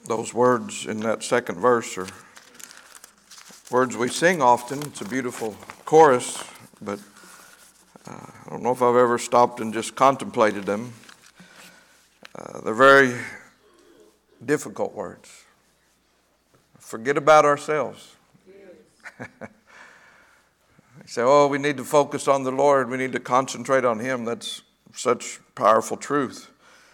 Those words in that second verse are words we sing often. It's a beautiful chorus, but I don't know if I've ever stopped and just contemplated them. They're very difficult words. Forget about ourselves. You say, oh, we need to focus on the Lord. We need to concentrate on Him. That's such powerful truth.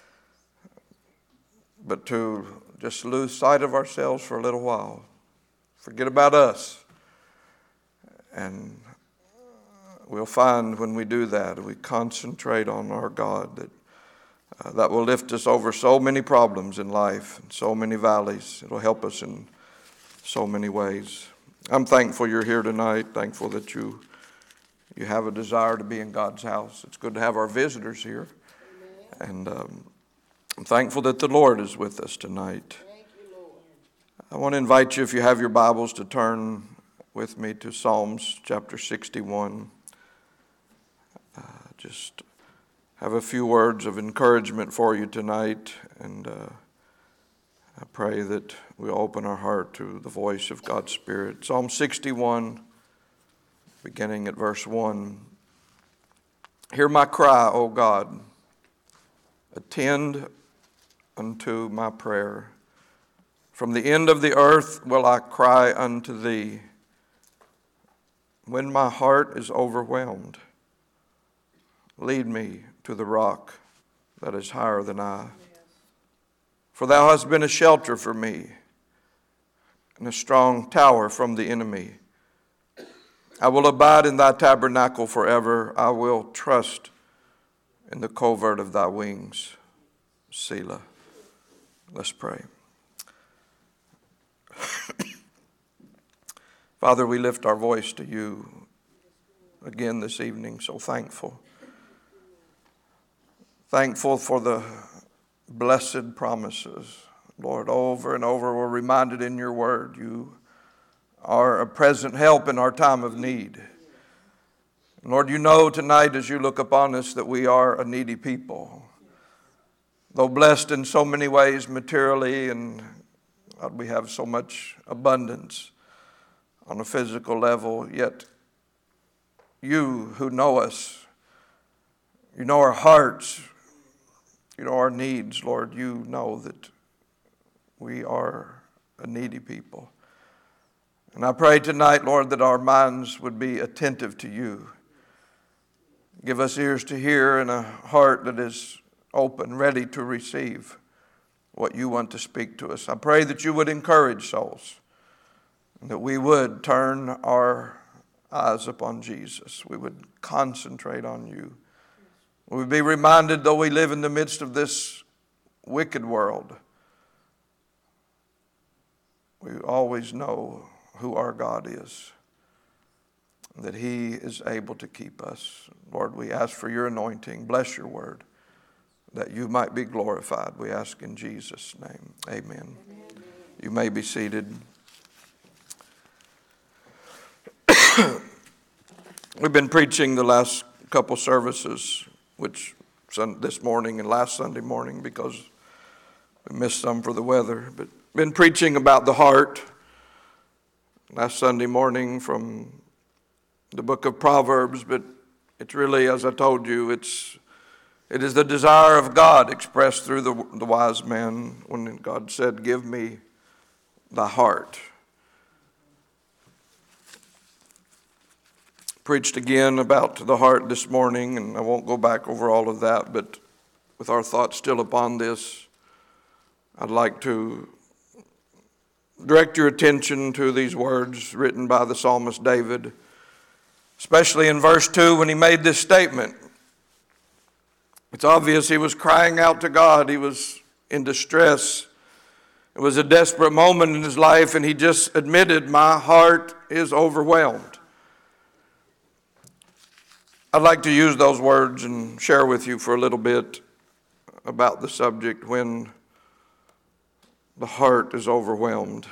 But to just lose sight of ourselves for a little while. Forget about us. And we'll find when we do that, we concentrate on our God, that will lift us over so many problems in life and so many valleys. It'll help us in so many ways. I'm thankful you're here tonight. Thankful that you have a desire to be in God's house. It's good to have our visitors here. And I'm thankful that the Lord is with us tonight. Thank you, Lord. I want to invite you, if you have your Bibles, to turn with me to Psalms chapter 61. Just have a few words of encouragement for you tonight, and I pray that we open our heart to the voice of God's Spirit. Psalm 61, beginning at verse 1. Hear my cry, O God. Attend unto my prayer. From the end of the earth will I cry unto thee. When my heart is overwhelmed, lead me to the rock that is higher than I. For thou hast been a shelter for me, and a strong tower from the enemy. I will abide in thy tabernacle forever. I will trust in the covert of thy wings. Selah. Let's pray. Father, we lift our voice to you again this evening, so thankful. Thankful for the blessed promises. Lord, over and over we're reminded in your word you are a present help in our time of need. Lord, you know tonight as you look upon us that we are a needy people. Though blessed in so many ways materially, and God, we have so much abundance on a physical level, yet you who know us, you know our hearts, you know our needs, Lord, you know that we are a needy people. And I pray tonight, Lord, that our minds would be attentive to you. Give us ears to hear and a heart that is open, ready to receive what you want to speak to us. I pray that you would encourage souls, and that we would turn our eyes upon Jesus. We would concentrate on you. We would be reminded, though we live in the midst of this wicked world, we always know who our God is, that He is able to keep us. Lord, we ask for your anointing. Bless your word, that you might be glorified. We ask in Jesus' name. Amen. Amen. You may be seated. We've been preaching the last couple services, which this morning and last Sunday morning, because we missed some for the weather, but been preaching about the heart. Last Sunday morning from the book of Proverbs, but it's really, as I told you, it is the desire of God expressed through the wise man when God said, give me thy heart. Preached again about the heart this morning, and I won't go back over all of that, but with our thoughts still upon this, I'd like to direct your attention to these words written by the psalmist David, especially in verse 2 when he made this statement. It's obvious he was crying out to God. He was in distress. It was a desperate moment in his life, and he just admitted, my heart is overwhelmed. I'd like to use those words and share with you for a little bit about the subject when the heart is overwhelmed.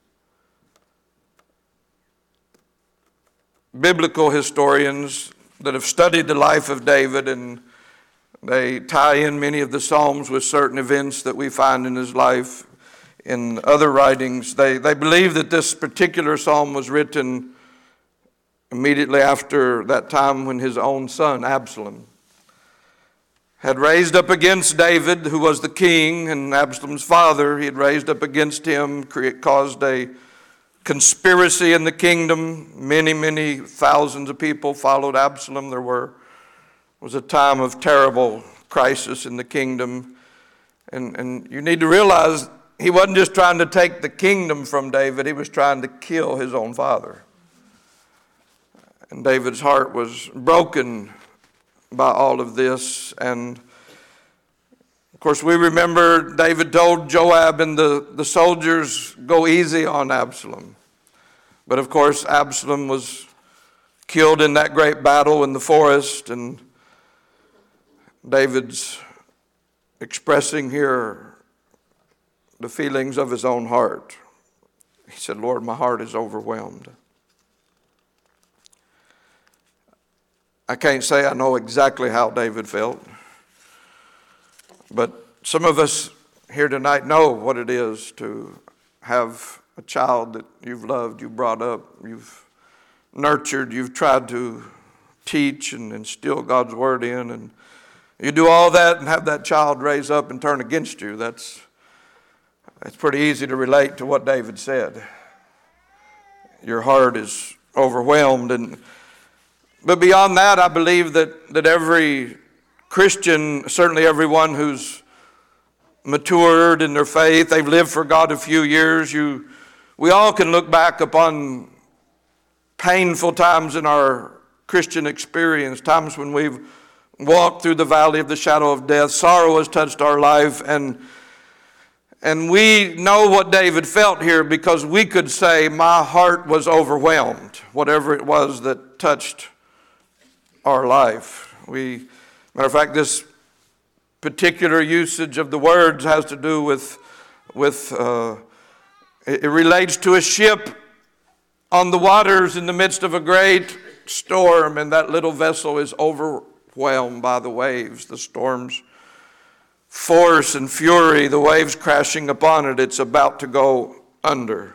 Biblical historians that have studied the life of David, and they tie in many of the Psalms with certain events that we find in his life. in other writings, they believe that this particular psalm was written immediately after that time when his own son, Absalom, had raised up against David, who was the king, and Absalom's father. He had raised up against him, caused a conspiracy in the kingdom. Many thousands of people followed Absalom. There was a time of terrible crisis in the kingdom. And you need to realize he wasn't just trying to take the kingdom from David, he was trying to kill his own father. And David's heart was broken by all of this. And of course, we remember David told Joab and the soldiers, go easy on Absalom. But of course, Absalom was killed in that great battle in the forest. And David's expressing here the feelings of his own heart. He said, Lord, my heart is overwhelmed. I can't say I know exactly how David felt, but some of us here tonight know what it is to have a child that you've loved, you've brought up, you've nurtured, you've tried to teach and instill God's word in, and you do all that and have that child raise up and turn against you. That's pretty easy to relate to what David said. Your heart is overwhelmed. But beyond that, I believe that every Christian, certainly everyone who's matured in their faith, they've lived for God a few years, we all can look back upon painful times in our Christian experience, times when we've walked through the valley of the shadow of death. Sorrow has touched our life, and we know what David felt here because we could say, my heart was overwhelmed, whatever it was that touched our life. Matter of fact, this particular usage of the words has to do with it relates to a ship on the waters in the midst of a great storm, and that little vessel is overwhelmed by the waves, the storm's force and fury, the waves crashing upon it. It's about to go under.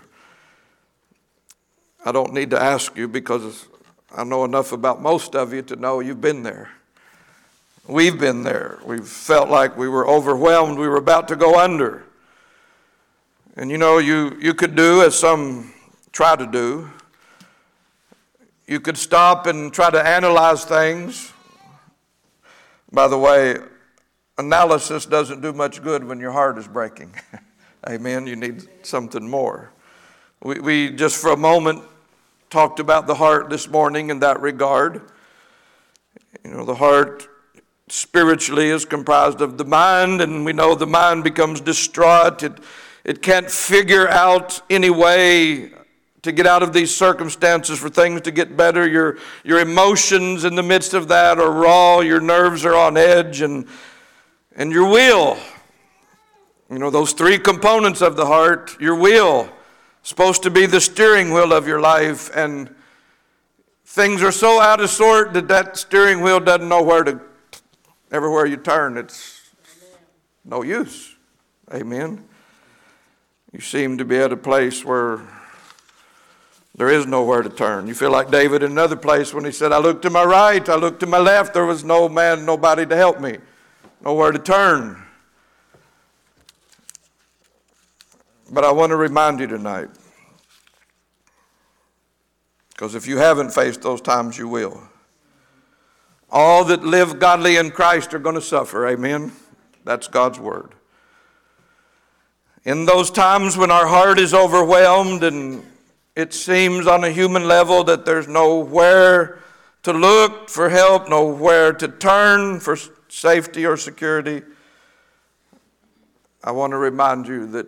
I don't need to ask you because I know enough about most of you to know you've been there. We've been there. We've felt like we were overwhelmed. We were about to go under. And you could do as some try to do. You could stop and try to analyze things. By the way, analysis doesn't do much good when your heart is breaking. Amen. You need something more. We just for a moment talked about the heart this morning in that regard. The heart spiritually is comprised of the mind, and we know the mind becomes distraught. It can't figure out any way to get out of these circumstances for things to get better. Your emotions in the midst of that are raw. Your nerves are on edge, and your will. Those three components of the heart. Your will, supposed to be the steering wheel of your life, and things are so out of sort that steering wheel doesn't know everywhere you turn, it's no use. Amen. You seem to be at a place where there is nowhere to turn. You feel like David in another place when he said, I looked to my right, I looked to my left, there was nobody to help me, nowhere to turn. But I want to remind you tonight, because if you haven't faced those times, you will. All that live godly in Christ are going to suffer. Amen. That's God's word. In those times when our heart is overwhelmed and it seems on a human level that there's nowhere to look for help, nowhere to turn for safety or security, I want to remind you that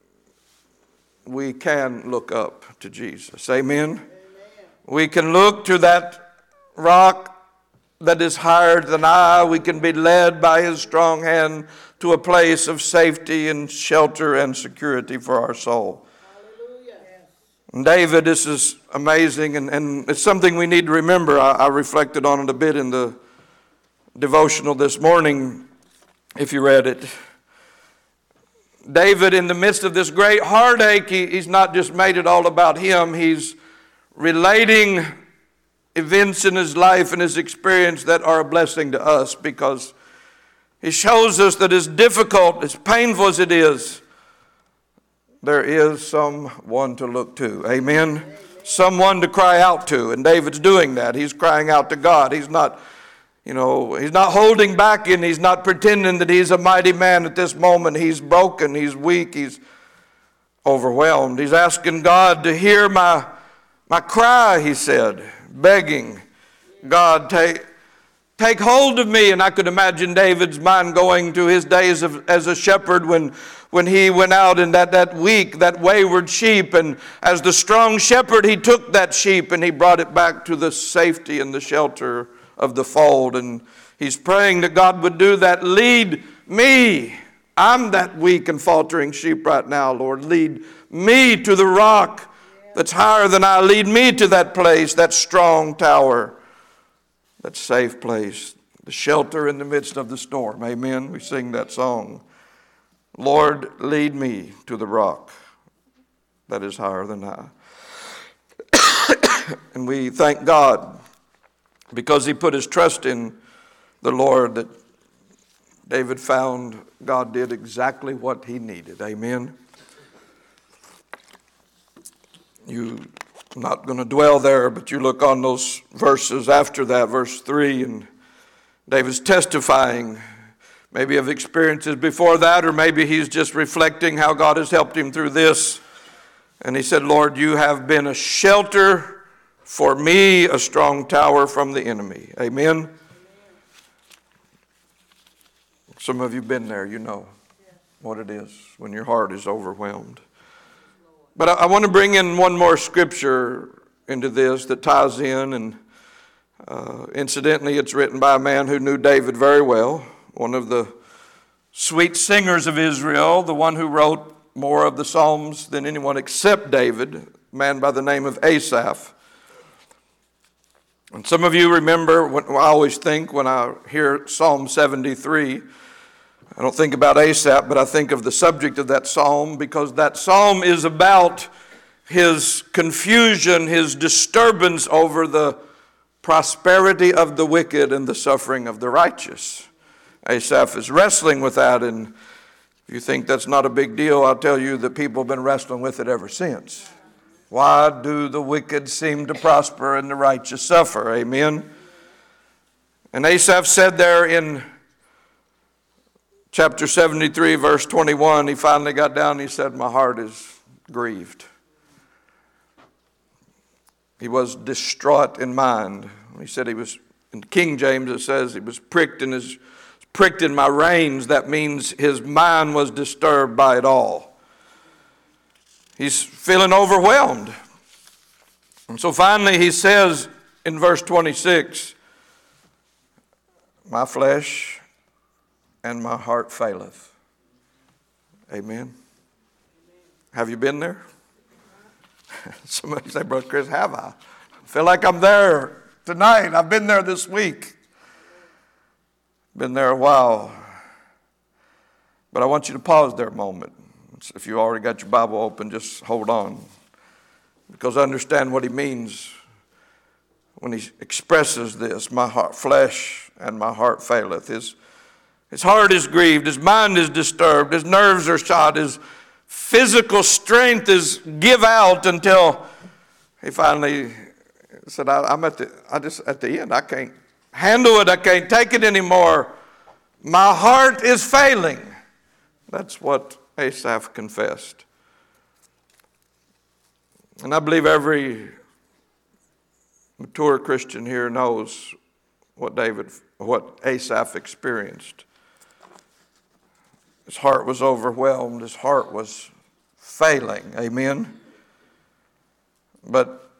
we can look up to Jesus. Amen? Amen. We can look to that rock that is higher than I. We can be led by his strong hand to a place of safety and shelter and security for our soul. Hallelujah. And David, this is amazing, and it's something we need to remember. I reflected on it a bit in the devotional this morning, if you read it. David, in the midst of this great heartache, he's not just made it all about him. He's relating events in his life and his experience that are a blessing to us, because he shows us that as difficult, as painful as it is, there is someone to look to. Amen? Someone to cry out to. And David's doing that. He's crying out to God. He's not holding back, and he's not pretending that he's a mighty man at this moment. He's broken. He's weak. He's overwhelmed. He's asking God to hear my cry, he said, begging God, take hold of me. And I could imagine David's mind going to his days as a shepherd when he went out in that weak, that wayward sheep. And as the strong shepherd, he took that sheep and he brought it back to the safety and the shelter of the fold. And he's praying that God would do that. Lead me. I'm that weak and faltering sheep right now, Lord. Lead me to the rock that's higher than I. Lead me to that place, that strong tower, that safe place, the shelter in the midst of the storm. Amen. We sing that song. Lord, lead me to the rock that is higher than I. And we thank God, because he put his trust in the Lord, that David found God did exactly what he needed. Amen. You're not going to dwell there, but you look on those verses after that, verse 3, and David's testifying maybe of experiences before that, or maybe he's just reflecting how God has helped him through this. And he said, Lord, you have been a shelter for me, a strong tower from the enemy. Amen. Some of you have been there. You know what it is when your heart is overwhelmed. But I want to bring in one more scripture into this that ties in. And incidentally, it's written by a man who knew David very well, one of the sweet singers of Israel, the one who wrote more of the Psalms than anyone except David, a man by the name of Asaph. And some of you remember, I always think when I hear Psalm 73, I don't think about Asaph, but I think of the subject of that psalm, because that psalm is about his confusion, his disturbance over the prosperity of the wicked and the suffering of the righteous. Asaph is wrestling with that, and if you think that's not a big deal, I'll tell you that people have been wrestling with it ever since. Why do the wicked seem to prosper and the righteous suffer? Amen. And Asaph said there in chapter 73, verse 21, he finally got down and he said, my heart is grieved. He was distraught in mind. He said he was, in King James it says, he was pricked in my reins. That means his mind was disturbed by it all. He's feeling overwhelmed. And so finally he says in verse 26, my flesh and my heart faileth. Amen. Have you been there? Somebody say, Brother Chris, have I? I feel like I'm there tonight. I've been there this week. Been there a while. But I want you to pause there a moment. If you already got your Bible open, just hold on. Because I understand what he means when he expresses this. My heart, flesh and my heart faileth. His heart is grieved. His mind is disturbed. His nerves are shot. His physical strength is give out until he finally said, I'm at the end. I can't handle it. I can't take it anymore. My heart is failing. That's what Asaph confessed. And I believe every mature Christian here knows what Asaph experienced. His heart was overwhelmed. His heart was failing. Amen. But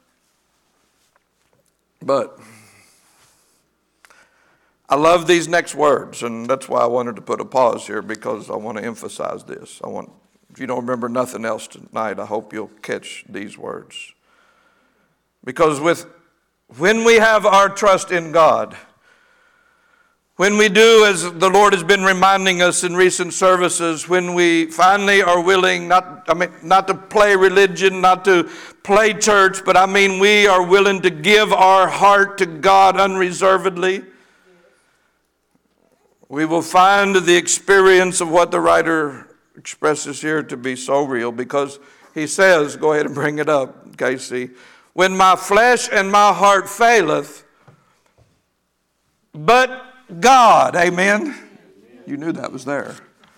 I love these next words, and that's why I wanted to put a pause here, because I want to emphasize this. If you don't remember nothing else tonight, I hope you'll catch these words. Because when we have our trust in God, When we do, as the Lord has been reminding us in recent services, when we finally are willing, not to play religion, not to play church, but I mean we are willing to give our heart to God unreservedly, we will find the experience of what the writer expresses here to be so real, because he says, go ahead and bring it up, Casey, when my flesh and my heart faileth, but God, amen. You knew that was there.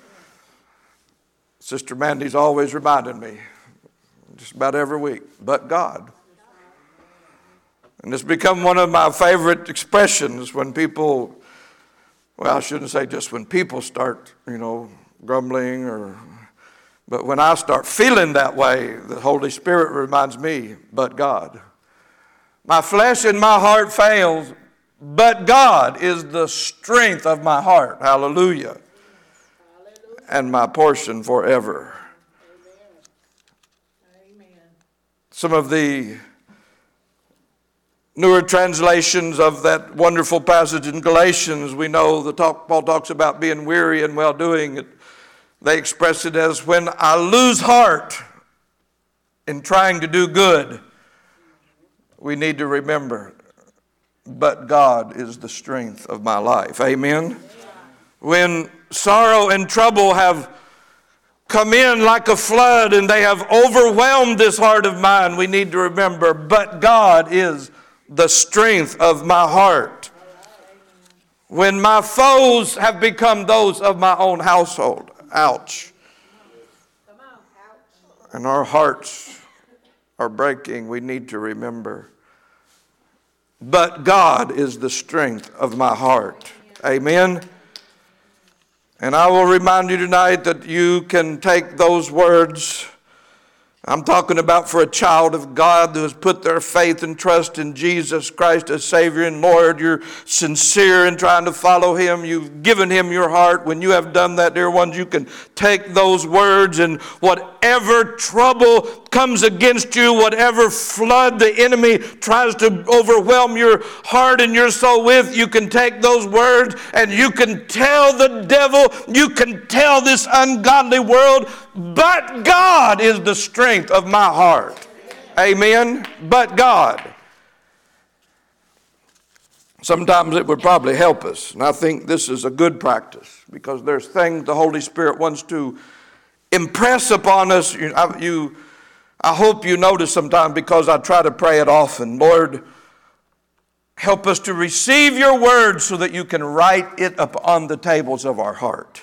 Sister Mandy's always reminded me, just about every week, but God. And it's become one of my favorite expressions when people, well, I shouldn't say just when people start, grumbling, but when I start feeling that way, the Holy Spirit reminds me, but God. My flesh and my heart fails, but God is the strength of my heart. Hallelujah. And my portion forever. Amen. Some of the newer translations of that wonderful passage in Galatians, we know Paul talks about being weary and well-doing. They express it as, when I lose heart in trying to do good, we need to remember, but God is the strength of my life. Amen? When sorrow and trouble have come in like a flood and they have overwhelmed this heart of mine, we need to remember, but God is the strength of my heart. When my foes have become those of my own household, ouch. And our hearts are breaking, we need to remember, but God is the strength of my heart. Amen. And I will remind you tonight that you can take those words. I'm talking about for a child of God who has put their faith and trust in Jesus Christ as Savior and Lord. You're sincere in trying to follow Him. You've given Him your heart. When you have done that, dear ones, you can take those words, and whatever trouble comes against you, whatever flood the enemy tries to overwhelm your heart and your soul with, you can take those words and you can tell the devil, you can tell this ungodly world, but God is the strength of my heart. Amen. But God. Sometimes it would probably help us, and I think this is a good practice, because there's things the Holy Spirit wants to impress upon us. I hope you notice sometimes, because I try to pray it often, Lord, help us to receive your word so that you can write it upon the tables of our heart.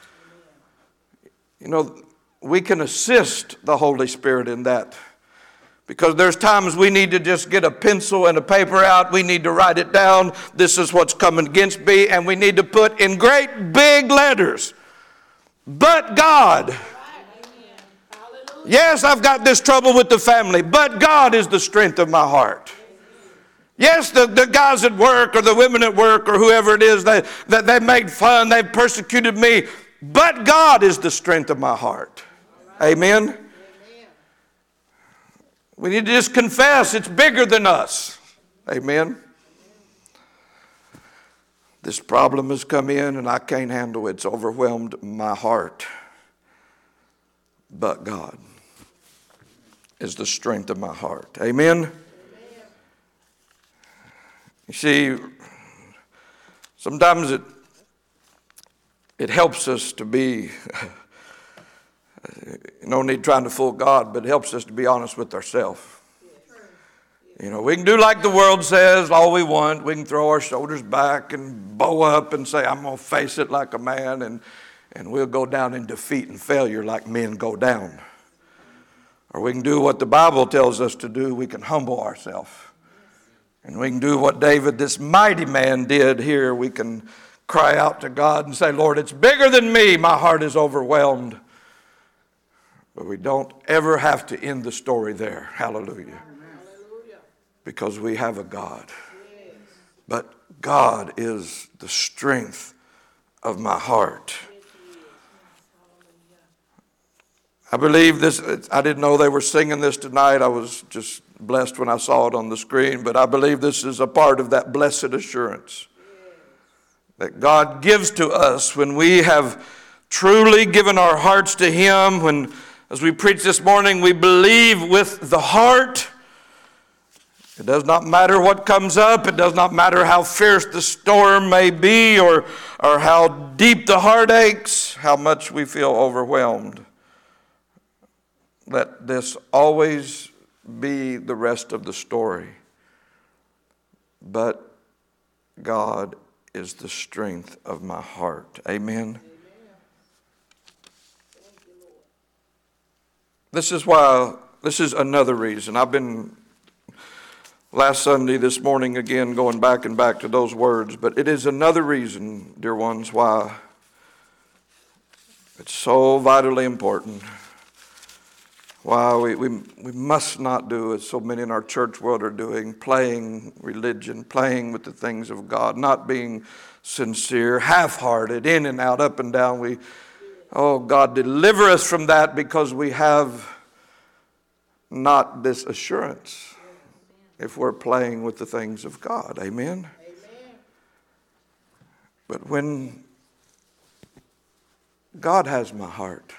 We can assist the Holy Spirit in that, because there's times we need to just get a pencil and a paper out. We need to write it down. This is what's coming against me. And we need to put in great big letters, but God. Yes, I've got this trouble with the family, but God is the strength of my heart. Yes, the guys at work or the women at work or whoever it is, that they made fun, they persecuted me, but God is the strength of my heart. Amen? We need to just confess it's bigger than us. Amen? This problem has come in and I can't handle it. It's overwhelmed my heart. But God is the strength of my heart. Amen? You see, sometimes it helps us to be, no need trying to fool God, but it helps us to be honest with ourselves. We can do like the world says, all we want. We can throw our shoulders back and bow up and say, I'm going to face it like a man, and we'll go down in defeat and failure like men go down. Or we can do what the Bible tells us to do. We can humble ourselves. And we can do what David, this mighty man, did here. We can cry out to God and say, Lord, it's bigger than me. My heart is overwhelmed. But we don't ever have to end the story there. Hallelujah. Because we have a God. But God is the strength of my heart. I believe this, I didn't know they were singing this tonight. I was just blessed when I saw it on the screen. But I believe this is a part of that blessed assurance. that God gives to us when we have truly given our hearts to Him, when, as we preached this morning, we believe with the heart. It does not matter what comes up. It does not matter how fierce the storm may be or how deep the heart aches, how much we feel overwhelmed. Let this always be the rest of the story. But God is the strength of my heart. Amen. This is another reason. I've been last Sunday, this morning again, going back to those words, but it is another reason, dear ones, why it's so vitally important. Why we must not do as so many in our church world are doing, playing religion, playing with the things of God, not being sincere, half-hearted, in and out, up and down. God, deliver us from that, because we have not this assurance if we're playing with the things of God. Amen? But when God has my heart,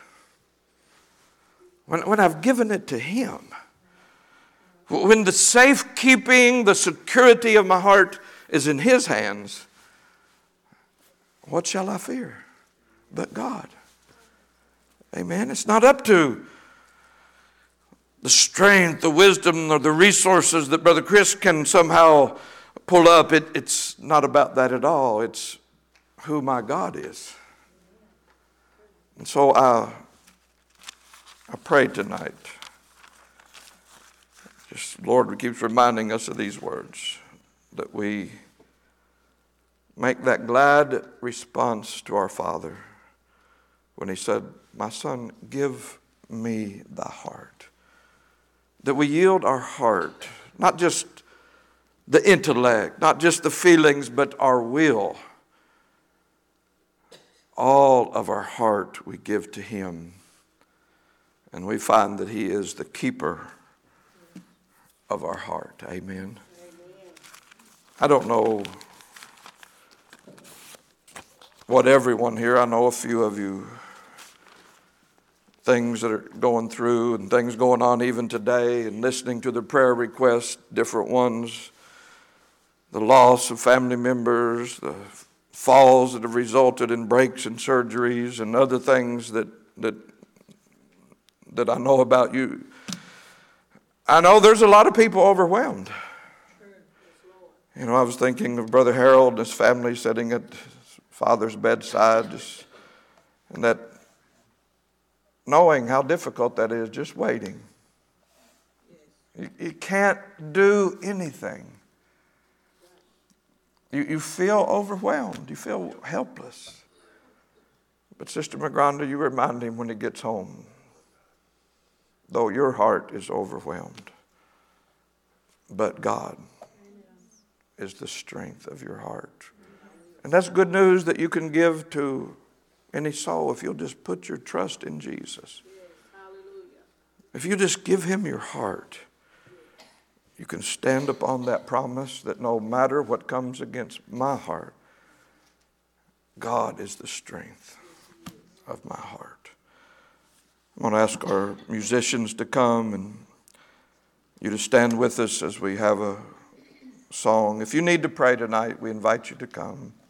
when I've given it to Him, when the safekeeping, the security of my heart is in His hands, what shall I fear but God? Amen. It's not up to the strength, the wisdom, or the resources that Brother Chris can somehow pull up. It's not about that at all. It's who my God is. And so I pray tonight, Lord keeps reminding us of these words, that we make that glad response to our Father when He said, my son, give me thy heart. That we yield our heart, not just the intellect, not just the feelings, but our will. All of our heart we give to Him. And we find that He is the keeper of our heart. Amen. I don't know what everyone here, I know a few of you, things that are going through and things going on even today, and listening to the prayer requests, different ones, the loss of family members, the falls that have resulted in breaks and surgeries and other things that I know about you. I know there's a lot of people overwhelmed. I was thinking of Brother Harold and his family sitting at his father's bedside, and that knowing how difficult that is, just waiting. You can't do anything. You feel overwhelmed. You feel helpless. But Sister McGronda, you remind him when he gets home, though your heart is overwhelmed, but God is the strength of your heart. And that's good news that you can give to any soul if you'll just put your trust in Jesus. If you just give Him your heart, you can stand upon that promise that no matter what comes against my heart, God is the strength of my heart. I'm going to ask our musicians to come and you to stand with us as we have a song. If you need to pray tonight, we invite you to come.